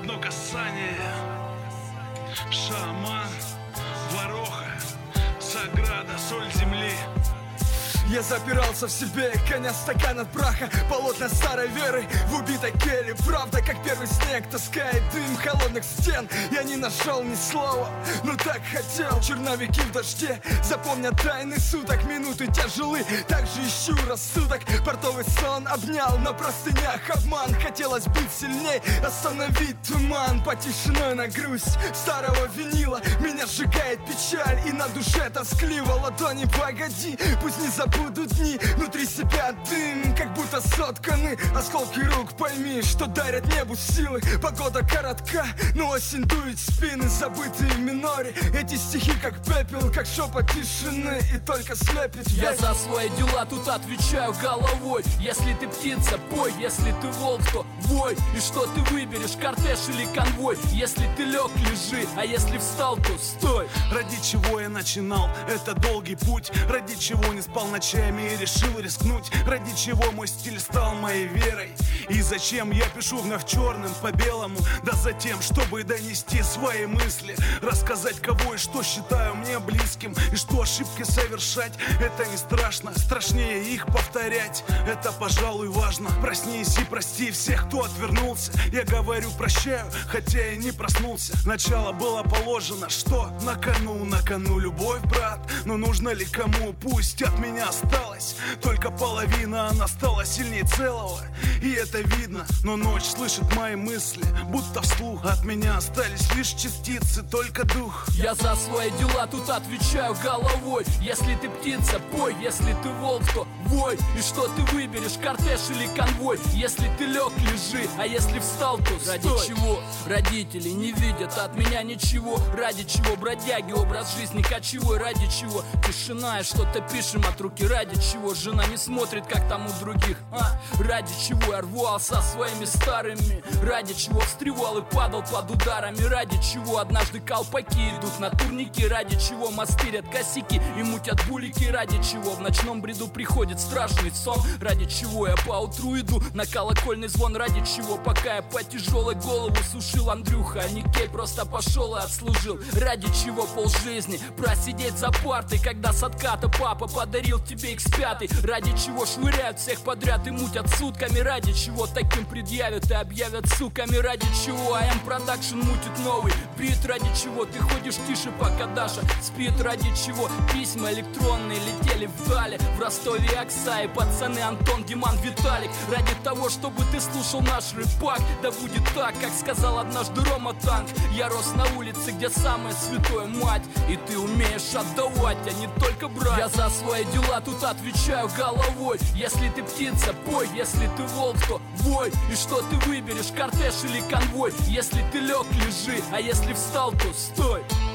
одно касание. Шаман, вороха, Саграда, соль земли. Я запирался в себе, коня стакан от праха, полотна старой веры в убитой келье. Правда, как первый снег, таскает дым холодных стен. Я не нашел ни слова, но так хотел. Черновики в дожде запомнят тайны суток. Минуты тяжелы, так же ищу рассудок. Портовый сон обнял на простынях обман. Хотелось быть сильней, остановить туман. По тишиной на грусть старого винила меня сжигает печаль, и на душе тоскливо. Ладони, погоди, пусть не забудут дни. Внутри себя дым, как будто сотканы осколки рук. Пойми, что дарят небу силы. Погода коротка, но осень дует в спины. Забытые в миноре, эти стихи как пепел, как шепот тишины, и только слепит ветер. Я за свои дела тут отвечаю головой. Если ты птица, пой, если ты волк, то вой. И что ты выберешь, кортеж или конвой? Если ты лег, лежи, а если встал, то стой. Ради чего я начинал, это долгий путь. Ради чего не спал ночами и решил рискнуть. Ради чего мой стиль стал моей верой. И зачем я пишу вновь черным по белому? Да за тем, чтобы донести свои мысли. Рассказать, кого и что считаю мне близким. И что ошибки совершать, это не страшно. Страшнее их повторять, это, пожалуй, важно. Проснись и прости всех, кто отвернулся. Я говорю прощаю, хотя и не проснулся. Начало было положено, что на кону любовь, брат. Но нужно ли кому? Пусть от меня осталась только половина, она стала сильнее целого, и это видно. Но ночь слышит мои мысли, будто вслух. От меня остались лишь частицы, только дух. Я за свои дела тут отвечаю головой. Если ты птица, пой, если ты волк, то вой. И что ты выберешь, кортеж или конвой? Если ты лег, лежи, а если встал, то стой. Ради чего родители не видят от меня ничего? Ради чего бродяги, образ жизни кочевой? Ради чего тишина и что-то пишем от руки? Ради чего жена не смотрит, как там у других? Ради чего я рвался своими старыми? Ради чего встревал и падал под ударами? Ради чего однажды колпаки идут на турники? Ради чего мастырят косяки и мутят булики? Ради чего в ночном бреду приходит страшный сон? Ради чего я поутру иду на колокольный звон? Ради чего, пока я по тяжелой голову сушил, Андрюха, а не Кей, просто пошел и отслужил? Ради чего полжизни просидеть за партой, когда с отката папа подарил тебе X5? Ради чего швыряют всех подряд и мутят сутками? Ради чего таким предъявят и объявят суками? Ради чего AM Production мутит новый бит? Ради чего ты ходишь тише, пока Даша спит? Ради чего письма электронные летели вдали? В Ростове Аксай, пацаны Антон, Диман, Виталик. Ради того, чтобы ты слушал наш рэпак. Да будет так, как сказал однажды Рома Танк. Я рос на улице, где самое святое мать. И ты умеешь отдавать, а не только брать. Я за свои дела тут отвечаю головой. Если ты птица, пой, если ты волк, то вой. И что ты выберешь, кортеж или конвой? Если ты лег, лежи, а если встал, то стой.